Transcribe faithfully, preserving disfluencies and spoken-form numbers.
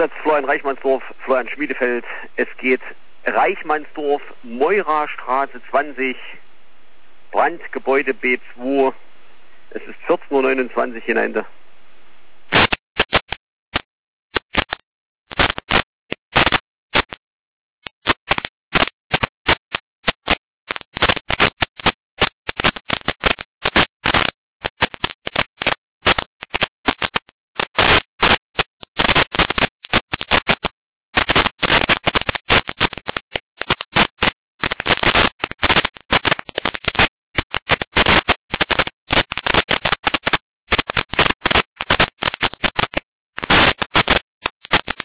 Einsatz Florian Reichmannsdorf, Florian Schmiedefeld. Es geht Reichmannsdorf, Meurastraße zwanzig, Brandgebäude B zwei. Es ist vierzehn Uhr neunundzwanzig hinein.